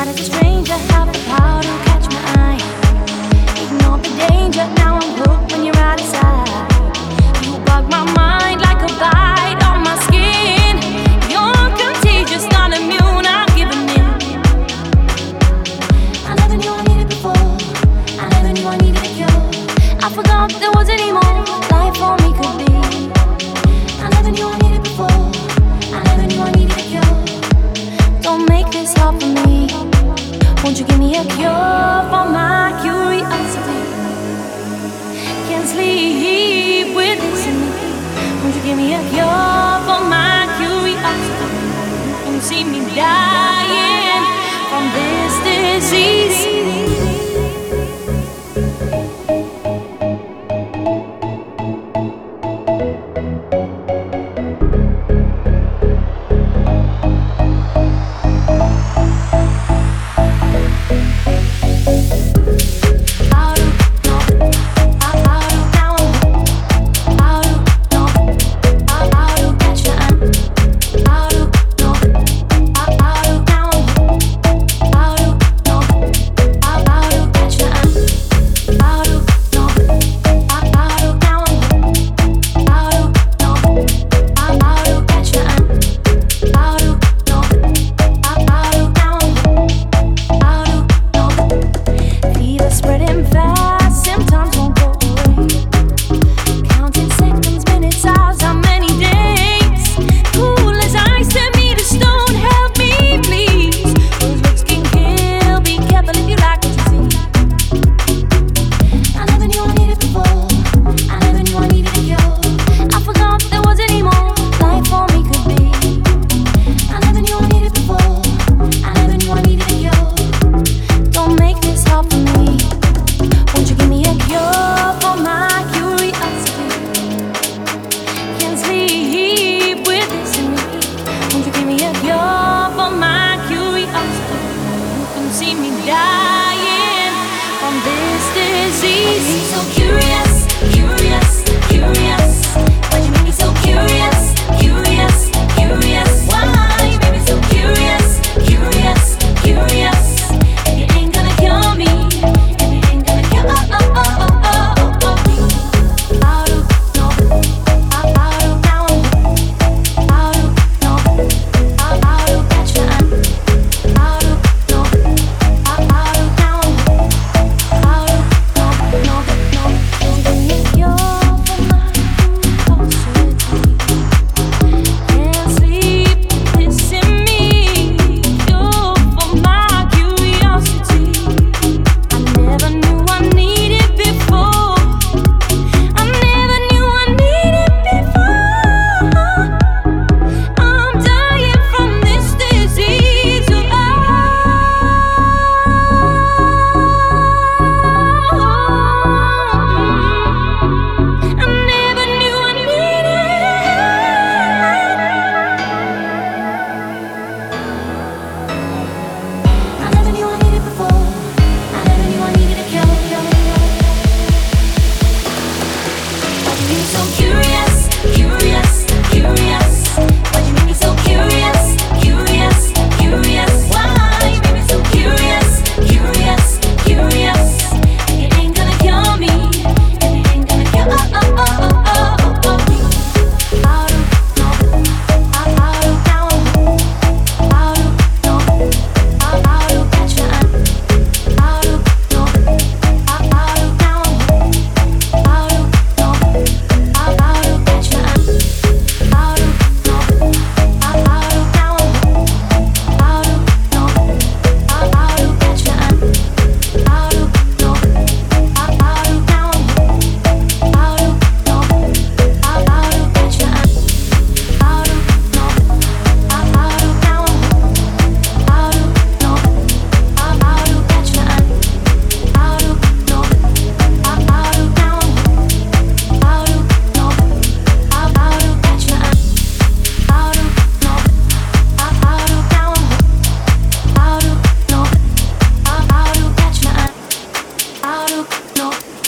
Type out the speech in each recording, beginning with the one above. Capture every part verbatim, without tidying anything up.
Mad as a stranger, have the power to catch my eye. Ignore the danger, now I'm hooked when you're out of sight. You bug my mind like a bite on my skin. You're contagious, not immune, I'm giving in. I never knew I needed before. I never knew I needed a cure. I forgot there was any more life for me could be. I never knew I needed before. I never knew I needed a cure. Don't make this hard for me. Won't you give me a cure for my curiosity? Can't sleep with this in me. Won't you give me a cure for my curiosity? Can you see me dying from this disease? See me dying from this disease. Make me so curious, curious, curious. Why you make me so curious, curious, curious? Why you make me so curious, curious, curious? If you ain't gonna cure me, if you ain't gonna cure oh oh oh oh oh oh me. How to know? How how to know? How to know? How how to catch your eye? How to know?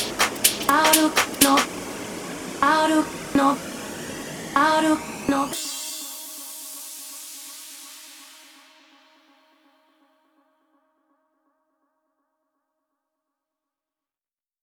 I don't know. I don't know.